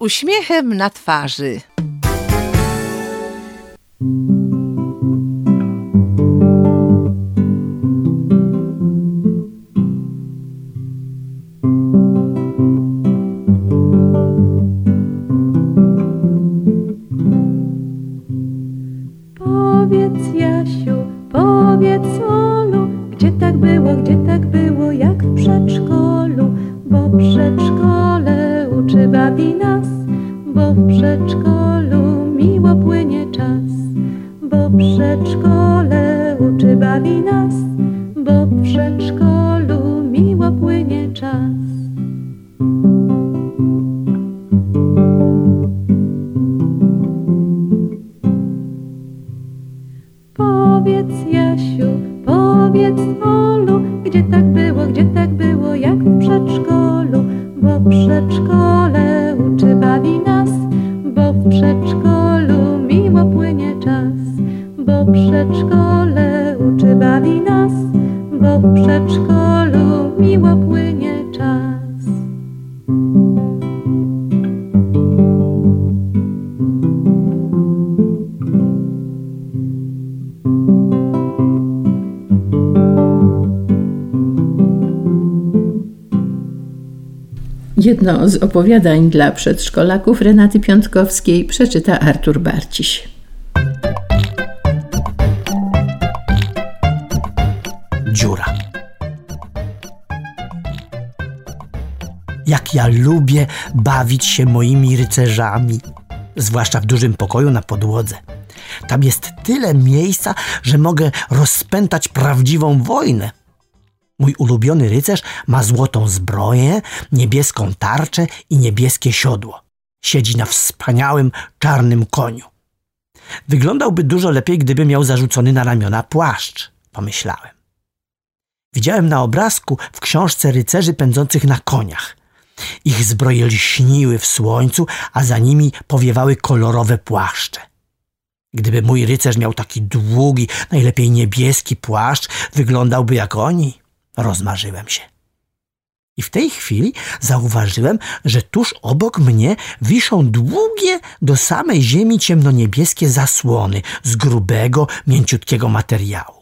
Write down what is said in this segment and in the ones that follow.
uśmiechem na twarzy. Powiedz, Jasiu, powiedz, Olu, gdzie tak było, jak w przedszkolu, bo w przedszkole uczy bawi nas, bo w przedszkolu miło płynie czas, bo w przedszkole uczy bawi nas, bo w przedszkolu miło płynie czas. Powiedz, Jasiu, powiedz, Olu, gdzie tak było, jak w przedszkolu, bo w przedszkole uczy bawi nas, bo w przedszkolu miło płynie czas, bo w przedszkole uczy bawi nas, bo w przedszkolu miło płynie czas. Jedno z opowiadań dla przedszkolaków Renaty Piątkowskiej przeczyta Artur Barciś. Dziura. Jak ja lubię bawić się moimi rycerzami, zwłaszcza w dużym pokoju na podłodze. Tam jest tyle miejsca, że mogę rozpętać prawdziwą wojnę. Mój ulubiony rycerz ma złotą zbroję, niebieską tarczę i niebieskie siodło. Siedzi na wspaniałym czarnym koniu. Wyglądałby dużo lepiej, gdyby miał zarzucony na ramiona płaszcz, pomyślałem. Widziałem na obrazku w książce rycerzy pędzących na koniach. Ich zbroje lśniły w słońcu, a za nimi powiewały kolorowe płaszcze. Gdyby mój rycerz miał taki długi, najlepiej niebieski płaszcz, wyglądałby jak oni. Rozmarzyłem się. I w tej chwili zauważyłem, że tuż obok mnie wiszą długie do samej ziemi ciemnoniebieskie zasłony z grubego, mięciutkiego materiału.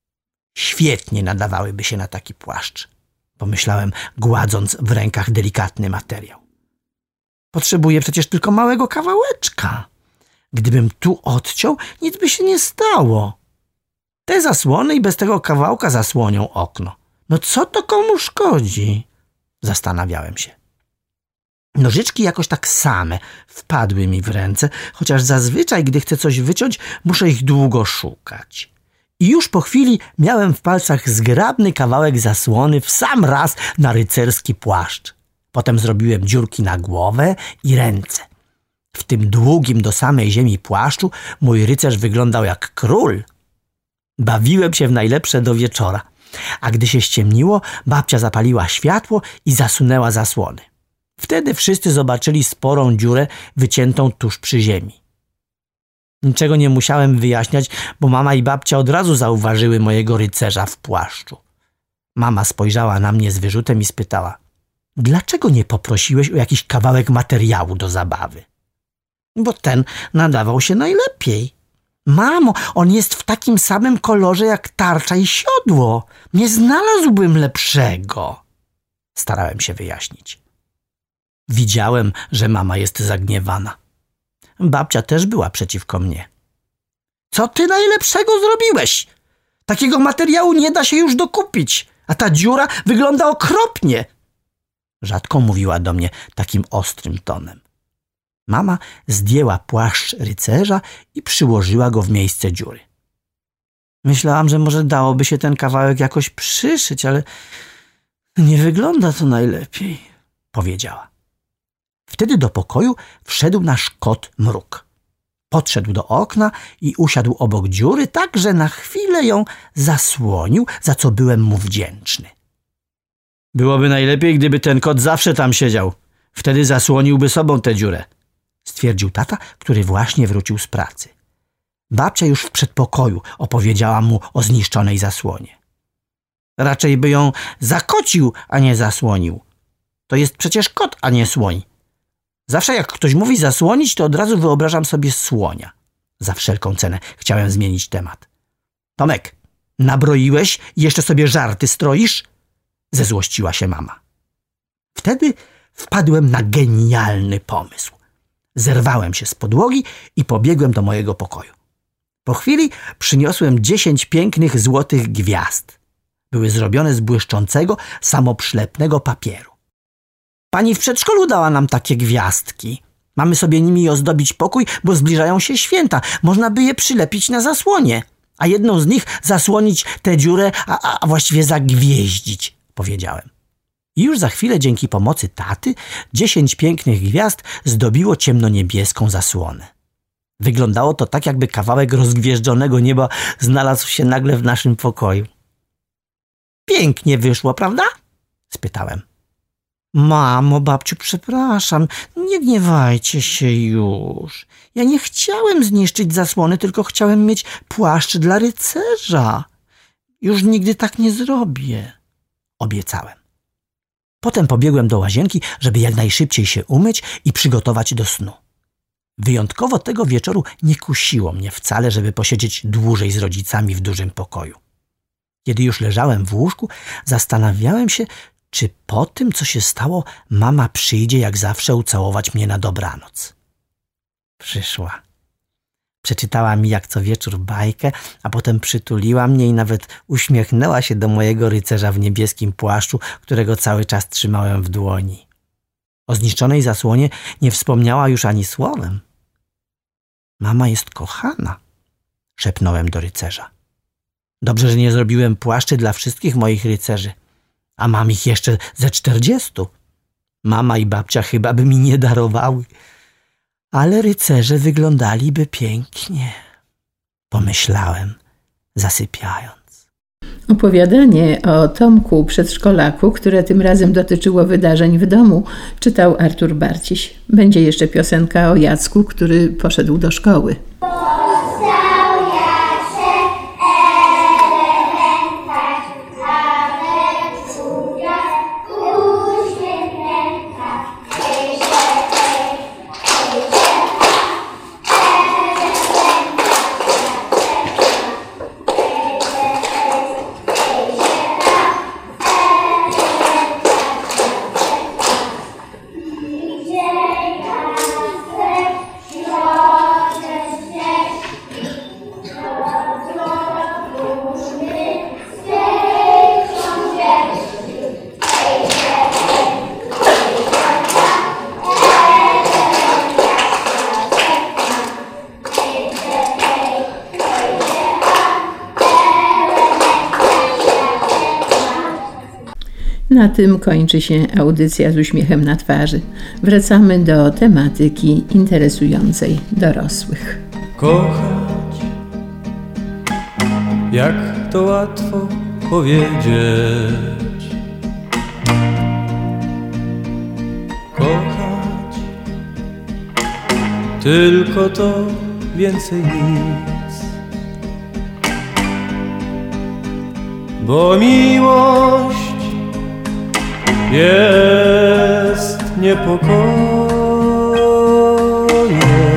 Świetnie nadawałyby się na taki płaszcz, pomyślałem, gładząc w rękach delikatny materiał. Potrzebuję przecież tylko małego kawałeczka. Gdybym tu odciął, nic by się nie stało. Te zasłony i bez tego kawałka zasłonią okno. No co to komu szkodzi? Zastanawiałem się. Nożyczki jakoś tak same wpadły mi w ręce, chociaż zazwyczaj, gdy chcę coś wyciąć, muszę ich długo szukać. I już po chwili miałem w palcach zgrabny kawałek zasłony w sam raz na rycerski płaszcz. Potem zrobiłem dziurki na głowę i ręce. W tym długim do samej ziemi płaszczu mój rycerz wyglądał jak król. Bawiłem się w najlepsze do wieczora. A gdy się ściemniło, babcia zapaliła światło i zasunęła zasłony. Wtedy wszyscy zobaczyli sporą dziurę wyciętą tuż przy ziemi. Niczego nie musiałem wyjaśniać, bo mama i babcia od razu zauważyły mojego rycerza w płaszczu. Mama spojrzała na mnie z wyrzutem i spytała: dlaczego nie poprosiłeś o jakiś kawałek materiału do zabawy? Bo ten nadawał się najlepiej. Mamo, on jest w takim samym kolorze jak tarcza i siodło. Nie znalazłbym lepszego. Starałem się wyjaśnić. Widziałem, że mama jest zagniewana. Babcia też była przeciwko mnie. Co ty najlepszego zrobiłeś? Takiego materiału nie da się już dokupić, a ta dziura wygląda okropnie. Rzadko mówiła do mnie takim ostrym tonem. Mama zdjęła płaszcz rycerza i przyłożyła go w miejsce dziury. Myślałam, że może dałoby się ten kawałek jakoś przyszyć, ale nie wygląda to najlepiej, powiedziała. Wtedy do pokoju wszedł nasz kot Mruk. Podszedł do okna i usiadł obok dziury, tak że na chwilę ją zasłonił, za co byłem mu wdzięczny. Byłoby najlepiej, gdyby ten kot zawsze tam siedział. Wtedy zasłoniłby sobą tę dziurę, stwierdził tata, który właśnie wrócił z pracy. Babcia już w przedpokoju opowiedziała mu o zniszczonej zasłonie. Raczej by ją zakocił, a nie zasłonił. To jest przecież kot, a nie słoń, Zawsze jak ktoś mówi zasłonić, to od razu wyobrażam sobie słonia. Za wszelką cenę chciałem zmienić temat. Tomek, nabroiłeś i jeszcze sobie żarty stroisz? Zezłościła się mama. Wtedy wpadłem na genialny pomysł. Zerwałem się z podłogi i pobiegłem do mojego pokoju. Po chwili przyniosłem 10 pięknych złotych gwiazd. Były zrobione z błyszczącego, samoprzylepnego papieru. Pani w przedszkolu dała nam takie gwiazdki. Mamy sobie nimi ozdobić pokój, bo zbliżają się święta. Można by je przylepić na zasłonie, a jedną z nich zasłonić tę dziurę, a właściwie zagwieździć, powiedziałem. I już za chwilę, dzięki pomocy taty, 10 pięknych gwiazd zdobiło ciemnoniebieską zasłonę. Wyglądało to tak, jakby kawałek rozgwieżdżonego nieba znalazł się nagle w naszym pokoju. Pięknie wyszło, prawda? Spytałem. Mamo, babciu, przepraszam, nie gniewajcie się już. Ja nie chciałem zniszczyć zasłony, tylko chciałem mieć płaszcz dla rycerza. Już nigdy tak nie zrobię, obiecałem. Potem pobiegłem do łazienki, żeby jak najszybciej się umyć i przygotować do snu. Wyjątkowo tego wieczoru nie kusiło mnie wcale, żeby posiedzieć dłużej z rodzicami w dużym pokoju. Kiedy już leżałem w łóżku, zastanawiałem się, czy po tym, co się stało, mama przyjdzie jak zawsze ucałować mnie na dobranoc. Przyszła. Przeczytała mi jak co wieczór bajkę, a potem przytuliła mnie i nawet uśmiechnęła się do mojego rycerza w niebieskim płaszczu, którego cały czas trzymałem w dłoni. O zniszczonej zasłonie nie wspomniała już ani słowem. Mama jest kochana, szepnąłem do rycerza. Dobrze, że nie zrobiłem płaszczy dla wszystkich moich rycerzy, a mam ich jeszcze ze 40. Mama i babcia chyba by mi nie darowały, ale rycerze wyglądaliby pięknie, pomyślałem, zasypiając. Opowiadanie o Tomku przedszkolaku, które tym razem dotyczyło wydarzeń w domu, czytał Artur Barciś. Będzie jeszcze piosenka o Jacku, który poszedł do szkoły. Na tym kończy się audycja z uśmiechem na twarzy. Wracamy do tematyki interesującej dorosłych. Kochać, jak to łatwo powiedzieć. Kochać, tylko to, więcej nic. Bo miłość jest niepokojem,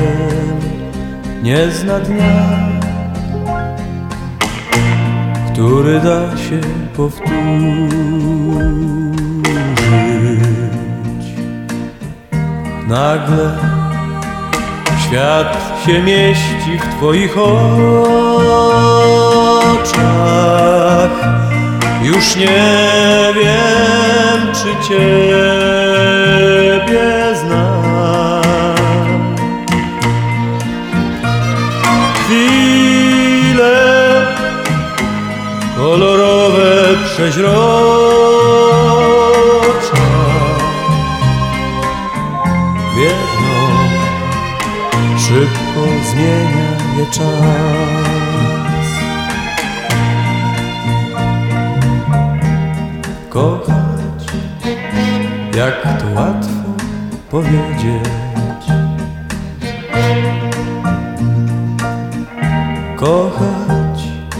nie zna dnia, który da się powtórzyć. Nagle świat się mieści w twoich oczach. Już nie wiem, czy ciebie znam. Chwile kolorowe, przeźrocze biegną, szybko zmienia je czas. Kochać, jak to łatwo powiedzieć. Kochać,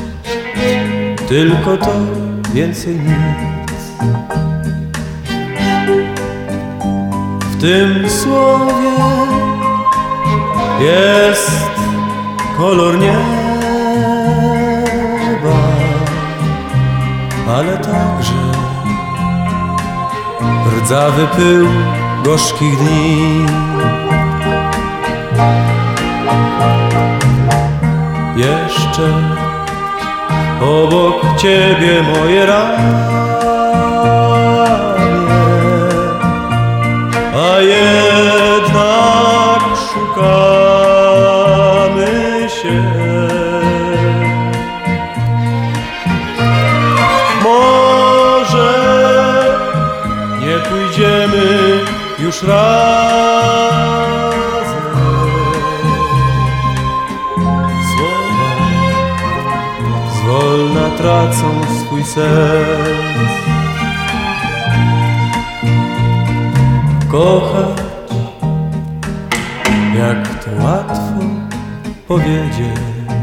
tylko to, więcej nic. W tym słowie jest kolor nieba, ale także rdzawy pył gorzkich dni. Jeszcze obok ciebie moje ramię, a jednak szukamy się. Może nie pójdziemy już razem. Słowa zwolna tracą swój sens. Kochać, jak to łatwo powiedzieć.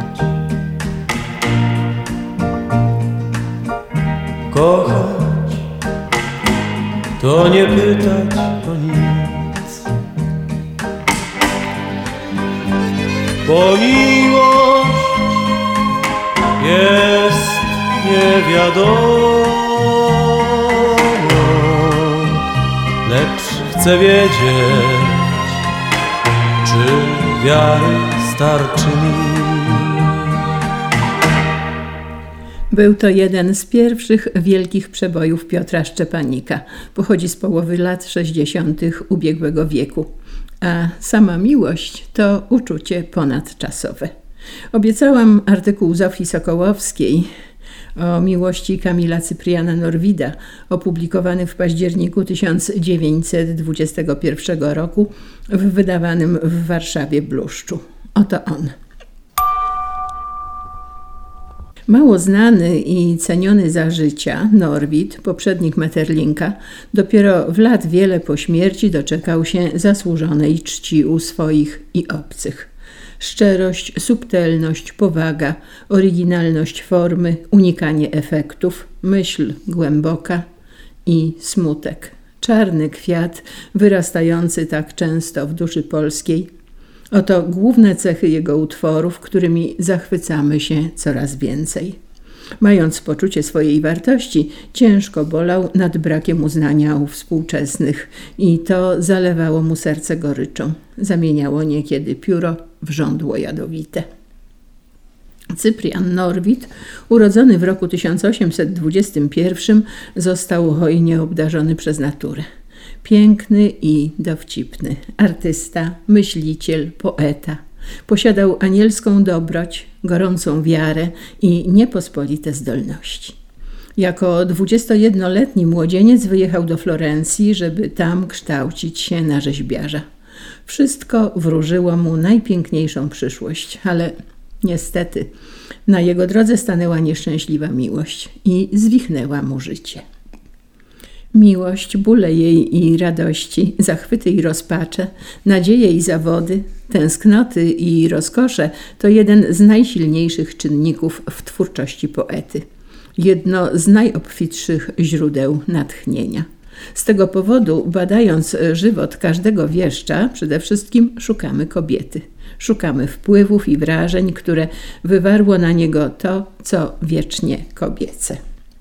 Kochać, to nie pytać o nic. Bo miłość jest niewiadomą, lecz chcę wiedzieć, czy wiary starczy mi. Był to jeden z pierwszych wielkich przebojów Piotra Szczepanika. Pochodzi z połowy lat 60. ubiegłego wieku. A sama miłość to uczucie ponadczasowe. Obiecałam artykuł Zofii Sokołowskiej o miłości Kamila Cypriana Norwida, opublikowany w październiku 1921 roku w wydawanym w Warszawie Bluszczu. Oto on. Mało znany i ceniony za życia Norwid, poprzednik Metterlinka, dopiero w lat wiele po śmierci doczekał się zasłużonej czci u swoich i obcych. Szczerość, subtelność, powaga, oryginalność formy, unikanie efektów, myśl głęboka i smutek. Czarny kwiat wyrastający tak często w duszy polskiej. Oto główne cechy jego utworów, którymi zachwycamy się coraz więcej. Mając poczucie swojej wartości, ciężko bolał nad brakiem uznania u współczesnych i to zalewało mu serce goryczą. Zamieniało niekiedy pióro w żądło jadowite. Cyprian Norwid, urodzony w roku 1821, został hojnie obdarzony przez naturę. Piękny i dowcipny, artysta, myśliciel, poeta. Posiadał anielską dobroć, gorącą wiarę i niepospolite zdolności. Jako 21-letni młodzieniec wyjechał do Florencji, żeby tam kształcić się na rzeźbiarza. Wszystko wróżyło mu najpiękniejszą przyszłość, ale niestety na jego drodze stanęła nieszczęśliwa miłość i zwichnęła mu życie. Miłość, bóle jej i radości, zachwyty i rozpacze, nadzieje i zawody, tęsknoty i rozkosze to jeden z najsilniejszych czynników w twórczości poety. Jedno z najobfitszych źródeł natchnienia. Z tego powodu, badając żywot każdego wieszcza, przede wszystkim szukamy kobiety. Szukamy wpływów i wrażeń, które wywarło na niego to, co wiecznie kobiece.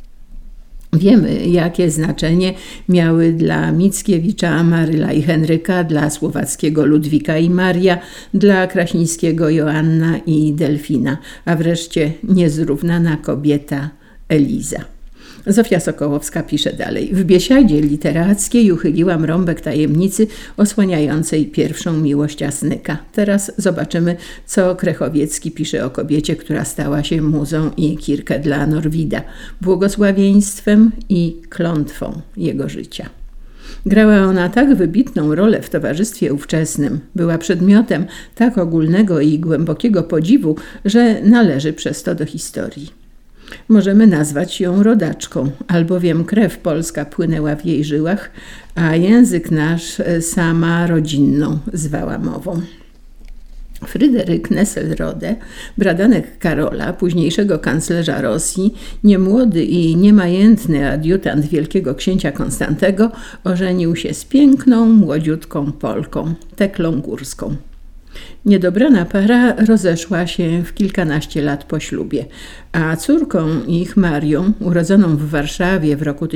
Wiemy, jakie znaczenie miały dla Mickiewicza Maryla i Henryka, dla Słowackiego Ludwika i Maria, dla Kraśnickiego Joanna i Delfina, a wreszcie niezrównana kobieta Eliza. Zofia Sokołowska pisze dalej. W biesiadzie literackiej uchyliłam rąbek tajemnicy osłaniającej pierwszą miłość Asnyka. Teraz zobaczymy, co Krechowiecki pisze o kobiecie, która stała się muzą i kirkę dla Norwida, błogosławieństwem i klątwą jego życia. Grała ona tak wybitną rolę w towarzystwie ówczesnym, była przedmiotem tak ogólnego i głębokiego podziwu, że należy przez to do historii. Możemy nazwać ją rodaczką, albowiem krew polska płynęła w jej żyłach, a język nasz sama rodzinną zwała mową. Fryderyk Nesselrode, bratanek Karola, późniejszego kanclerza Rosji, niemłody i niemajętny adiutant wielkiego księcia Konstantego, ożenił się z piękną, młodziutką Polką, Teklą Górską. Niedobrana para rozeszła się w kilkanaście lat po ślubie, a córką ich, Marią, urodzoną w Warszawie w roku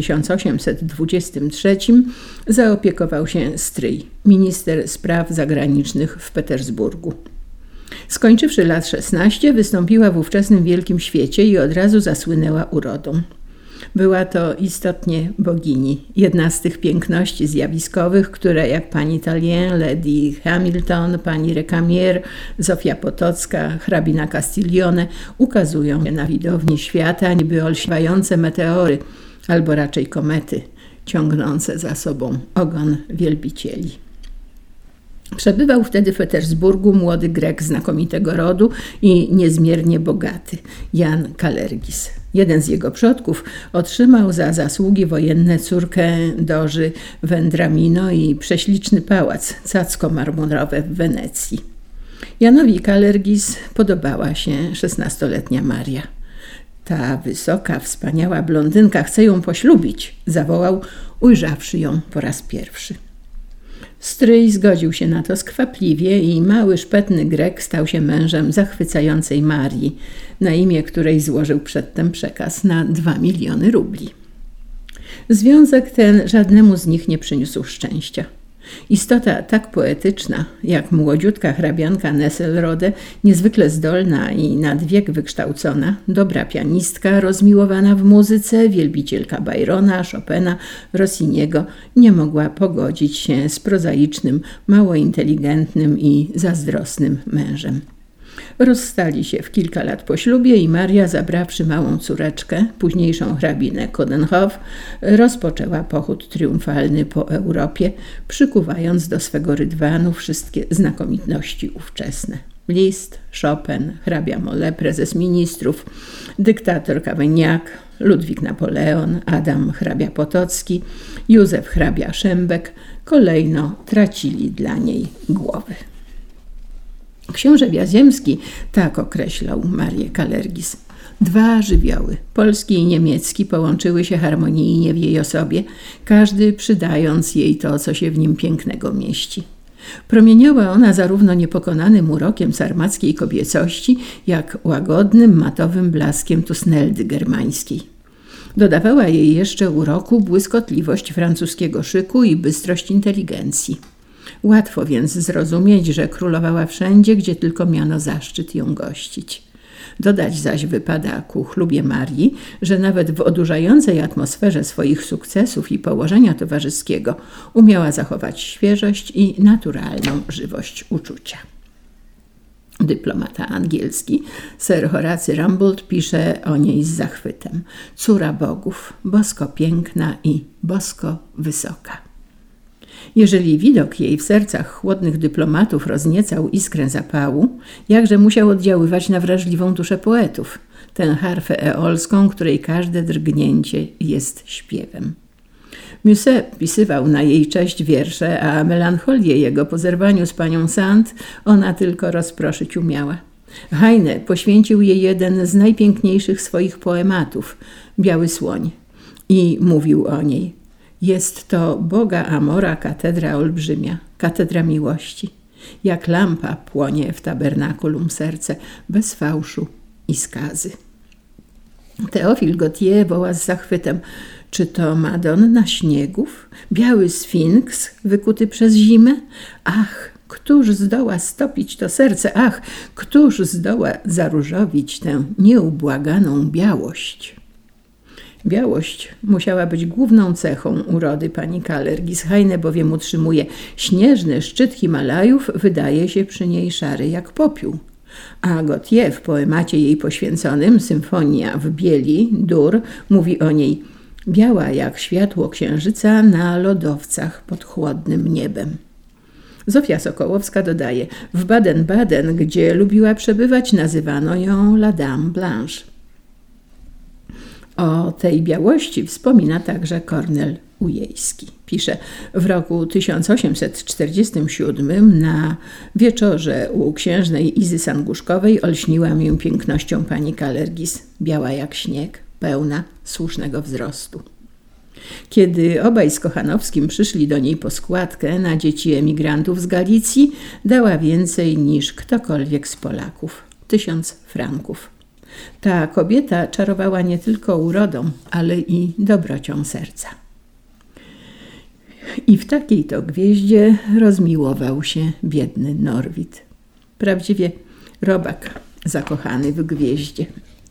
1823, zaopiekował się stryj, minister spraw zagranicznych w Petersburgu. Skończywszy lat 16, wystąpiła w ówczesnym wielkim świecie i od razu zasłynęła urodą. Była to istotnie bogini, jedna z tych piękności zjawiskowych, które jak pani Tallien, Lady Hamilton, pani Recamier, Zofia Potocka, hrabina Castiglione ukazują się na widowni świata niby olśniewające meteory, albo raczej komety, ciągnące za sobą ogon wielbicieli. Przebywał wtedy w Petersburgu młody Grek znakomitego rodu i niezmiernie bogaty, Jan Kalergis. Jeden z jego przodków otrzymał za zasługi wojenne córkę Doży Vendramino i prześliczny pałac cacko-marmurowe w Wenecji. Janowi Kalergis podobała się 16-letnia Maria. Ta wysoka, wspaniała blondynka chce ją poślubić, zawołał, ujrzawszy ją po raz pierwszy. Stryj zgodził się na to skwapliwie i mały, szpetny Grek stał się mężem zachwycającej Marii, na imię której złożył przedtem przekaz na 2 miliony rubli. Związek ten żadnemu z nich nie przyniósł szczęścia. Istota tak poetyczna, jak młodziutka hrabianka Nesselrode, niezwykle zdolna i nad wiek wykształcona, dobra pianistka, rozmiłowana w muzyce, wielbicielka Byrona, Chopina, Rossiniego, nie mogła pogodzić się z prozaicznym, mało inteligentnym i zazdrosnym mężem. Rozstali się w kilka lat po ślubie i Maria, zabrawszy małą córeczkę, późniejszą hrabinę Coudenhove, rozpoczęła pochód triumfalny po Europie, przykuwając do swego rydwanu wszystkie znakomitności ówczesne. Liszt, Chopin, hrabia Molé, prezes ministrów, dyktator Cavaignac, Ludwik Napoleon, Adam hrabia Potocki, Józef hrabia Szembek kolejno tracili dla niej głowy. Książę Wiazemski tak określał Marię Kalergis. 2 żywioły, polski i niemiecki, połączyły się harmonijnie w jej osobie, każdy przydając jej to, co się w nim pięknego mieści. Promieniała ona zarówno niepokonanym urokiem sarmackiej kobiecości, jak łagodnym, matowym blaskiem tusneldy germańskiej. Dodawała jej jeszcze uroku błyskotliwość francuskiego szyku i bystrość inteligencji. Łatwo więc zrozumieć, że królowała wszędzie, gdzie tylko miano zaszczyt ją gościć. Dodać zaś wypada ku chlubie Marii, że nawet w odurzającej atmosferze swoich sukcesów i położenia towarzyskiego umiała zachować świeżość i naturalną żywość uczucia. Dyplomata angielski Sir Horacy Rumbold pisze o niej z zachwytem. Córa bogów, bosko piękna i bosko wysoka. Jeżeli widok jej w sercach chłodnych dyplomatów rozniecał iskrę zapału, jakże musiał oddziaływać na wrażliwą duszę poetów, tę harfę eolską, której każde drgnięcie jest śpiewem. Musset pisywał na jej cześć wiersze, a melancholię jego po zerwaniu z panią Sand ona tylko rozproszyć umiała. Heine poświęcił jej jeden z najpiękniejszych swoich poematów, Biały słoń, i mówił o niej. Jest to Boga Amora katedra olbrzymia, katedra miłości. Jak lampa płonie w tabernakulum serce, bez fałszu i skazy. Teofil Gautier woła z zachwytem, czy to Madonna śniegów, biały sfinks wykuty przez zimę? Ach, któż zdoła stopić to serce? Ach, któż zdoła zaróżowić tę nieubłaganą białość? Białość musiała być główną cechą urody pani Kalergis. Heine bowiem utrzymuje, śnieżny szczyt Himalajów wydaje się przy niej szary jak popiół. A Gautier w poemacie jej poświęconym Symfonia w bieli, Dur, mówi o niej biała jak światło księżyca na lodowcach pod chłodnym niebem. Zofia Sokołowska dodaje, w Baden-Baden, gdzie lubiła przebywać, nazywano ją La Dame Blanche. O tej białości wspomina także Cornel Ujejski. Pisze: w roku 1847 na wieczorze u księżnej Izy Sanguszkowej olśniła mię pięknością pani Kalergis, biała jak śnieg, pełna słusznego wzrostu. Kiedy obaj z Kochanowskim przyszli do niej po składkę na dzieci emigrantów z Galicji, dała więcej niż ktokolwiek z Polaków. 1000 franków. Ta kobieta czarowała nie tylko urodą, ale i dobrocią serca. I w takiej to gwieździe rozmiłował się biedny Norwid. Prawdziwie robak zakochany w gwieździe.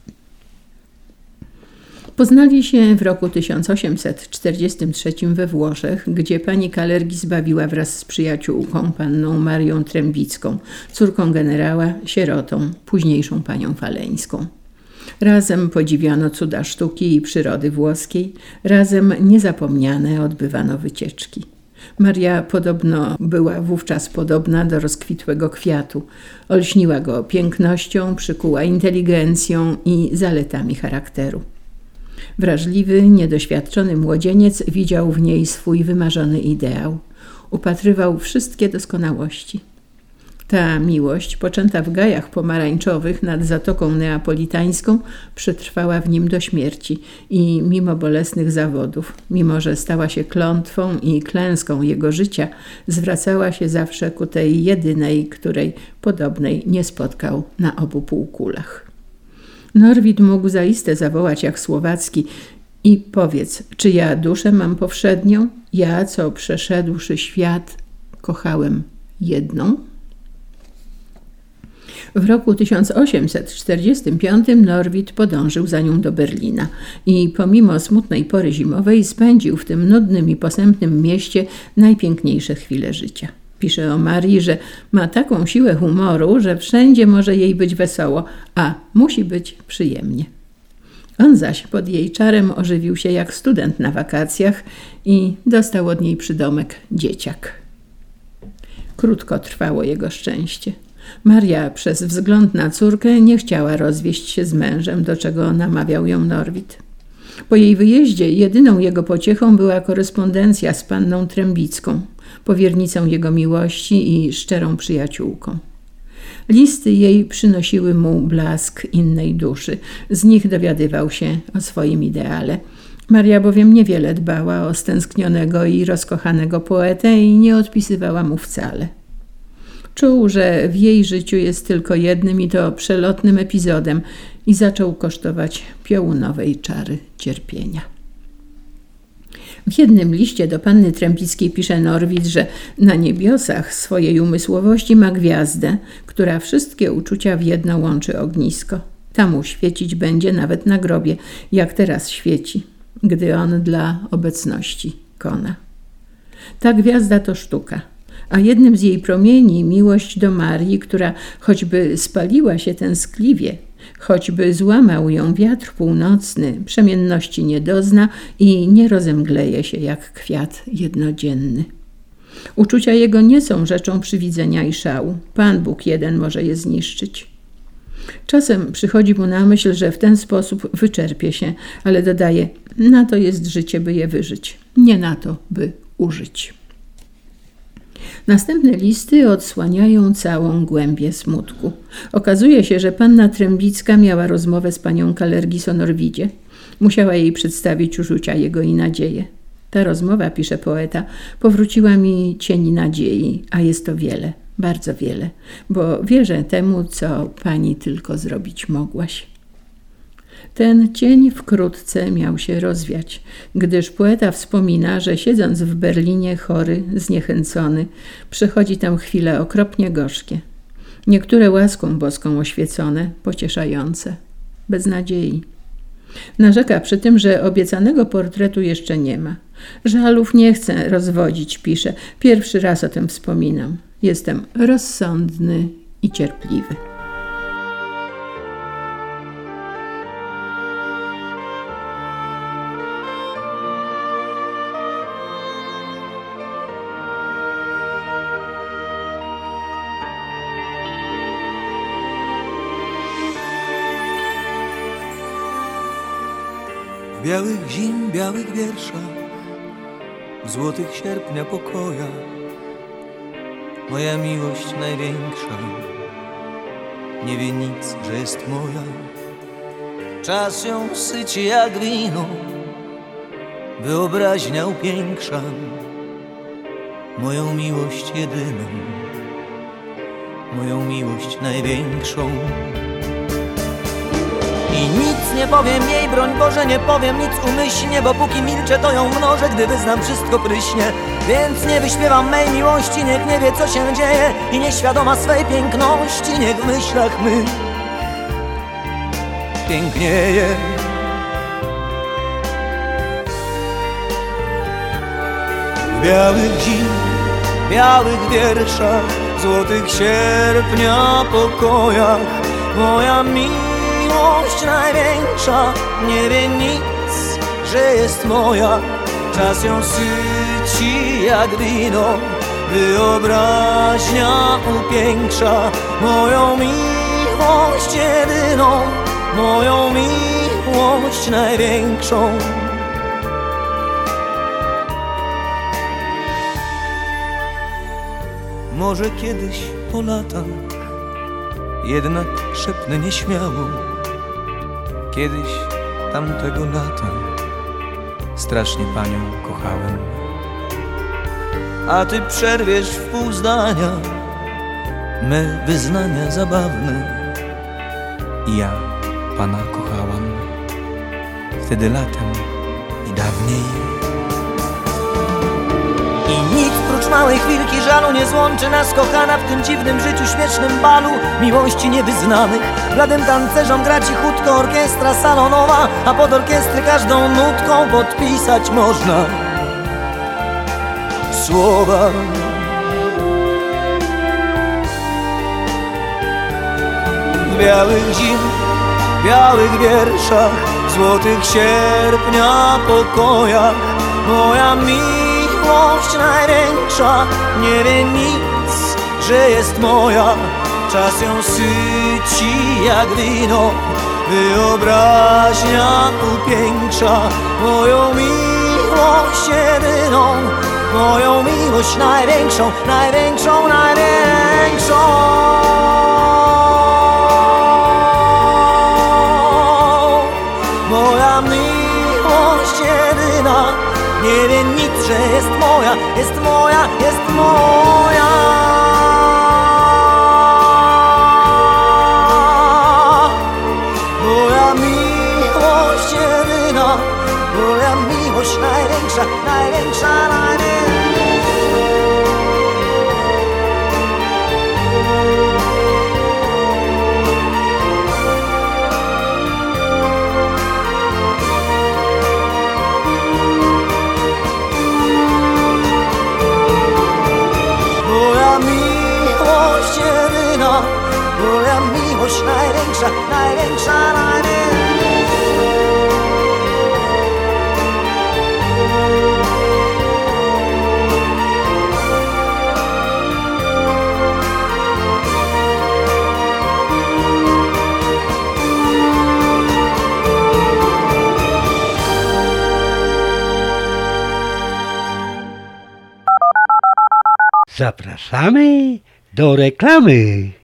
Poznali się w roku 1843 we Włoszech, gdzie pani Kalergis bawiła wraz z przyjaciółką, panną Marią Trębicką, córką generała, sierotą, późniejszą panią Faleńską. Razem podziwiano cuda sztuki i przyrody włoskiej, razem niezapomniane odbywano wycieczki. Maria podobno była wówczas podobna do rozkwitłego kwiatu. Olśniła go pięknością, przykuła inteligencją i zaletami charakteru. Wrażliwy, niedoświadczony młodzieniec widział w niej swój wymarzony ideał. Upatrywał wszystkie doskonałości. Ta miłość, poczęta w gajach pomarańczowych nad Zatoką Neapolitańską, przetrwała w nim do śmierci i mimo bolesnych zawodów, mimo że stała się klątwą i klęską jego życia, zwracała się zawsze ku tej jedynej, której podobnej nie spotkał na obu półkulach. Norwid mógł zaiste zawołać jak Słowacki: i powiedz, czy ja duszę mam powszednią? Ja, co przeszedłszy świat, kochałem jedną? W roku 1845 Norwid podążył za nią do Berlina i pomimo smutnej pory zimowej spędził w tym nudnym i posępnym mieście najpiękniejsze chwile życia. Pisze o Marii, że ma taką siłę humoru, że wszędzie może jej być wesoło, a musi być przyjemnie. On zaś pod jej czarem ożywił się jak student na wakacjach i dostał od niej przydomek dzieciak. Krótko trwało jego szczęście. Maria przez wzgląd na córkę nie chciała rozwieść się z mężem, do czego namawiał ją Norwid. Po jej wyjeździe jedyną jego pociechą była korespondencja z panną Trębicką, powiernicą jego miłości i szczerą przyjaciółką. Listy jej przynosiły mu blask innej duszy. Z nich dowiadywał się o swoim ideale. Maria bowiem niewiele dbała o stęsknionego i rozkochanego poetę i nie odpisywała mu wcale. Czuł, że w jej życiu jest tylko jednym i to przelotnym epizodem i zaczął kosztować piołunowej czary cierpienia. W jednym liście do panny Trębickiej pisze Norwid, że na niebiosach swojej umysłowości ma gwiazdę, która wszystkie uczucia w jedno łączy ognisko. Ta mu świecić będzie nawet na grobie, jak teraz świeci, gdy on dla obecności kona. Ta gwiazda to sztuka, a jednym z jej promieni miłość do Marii, która choćby spaliła się tęskliwie, choćby złamał ją wiatr północny, przemienności nie dozna i nie rozemgleje się jak kwiat jednodzienny. Uczucia jego nie są rzeczą przywidzenia i szału. Pan Bóg jeden może je zniszczyć. Czasem przychodzi mu na myśl, że w ten sposób wyczerpie się, ale dodaje: na to jest życie, by je wyżyć, nie na to, by użyć. Następne listy odsłaniają całą głębię smutku. Okazuje się, że panna Trębicka miała rozmowę z panią Kalergis o Norwidzie. Musiała jej przedstawić uczucia jego i nadzieję. Ta rozmowa, pisze poeta, powróciła mi cień nadziei, a jest to wiele, bardzo wiele, bo wierzę temu, co pani tylko zrobić mogłaś. Ten cień wkrótce miał się rozwiać, gdyż poeta wspomina, że siedząc w Berlinie chory, zniechęcony, przechodzi tam chwile okropnie gorzkie. Niektóre łaską boską oświecone, pocieszające, bez nadziei. Narzeka przy tym, że obiecanego portretu jeszcze nie ma. Żalów nie chcę rozwodzić, pisze. Pierwszy raz o tym wspominam. Jestem rozsądny i cierpliwy. W białych zim, białych wierszach w złotych sierpnia pokojach. Moja miłość największa nie wie nic, że jest moja. Czas ją syci jak wino, wyobraźnia upiększa moją miłość jedyną, moją miłość największą. I nic nie powiem jej, broń Boże, nie powiem nic umyślnie, bo póki milczę, to ją mnożę, gdy wyznam, wszystko pryśnie. Więc nie wyśpiewam mej miłości, niech nie wie, co się dzieje i nieświadoma swej piękności, niech w myślach mych pięknieje. W białych zim, białych wierszach, złotych sierpnia pokojach, moja miłość największa nie wie nic, że jest moja. Czas ją syci jak wino, wyobraźnia upiększa moją miłość jedyną, moją miłość największą. Może kiedyś po latach jednak szepnę nieśmiało, kiedyś tamtego lata strasznie panią kochałem. A ty przerwiesz w pół zdania me wyznania zabawne. I ja pana kochałam wtedy latem i dawniej. I nic prócz małej chwilki żalu nie złączy nas, kochana, w tym dziwnym życiu, śmiesznym balu miłości niewyznanych. Bladym tancerzom gra cichutko orkiestra salonowa, a pod orkiestrę każdą nutką podpisać można słowa. W białych zim, białych wierszach, złotych sierpnia pokojach, moja miłość największa nie wie nic, że jest moja. Czas ją syci jak wino, wyobraźnia upiększa moją miłość jedyną, moją miłość największą, największą, największą. Moja miłość jedyna nie wie nic, że jest moja, jest moja, jest moja. Moja miłość jedyna, moja miłość największa, największa, największa. Moja miłość największa, największa, największa. Zapraszamy do reklamy.